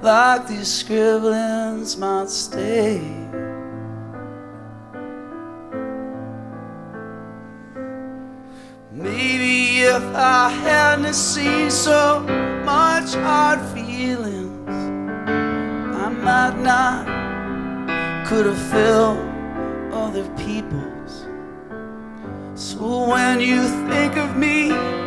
like these scribblings might stay. Maybe if I hadn't seen so much hard feelings, I might not could have felt other people's. So when you think of me,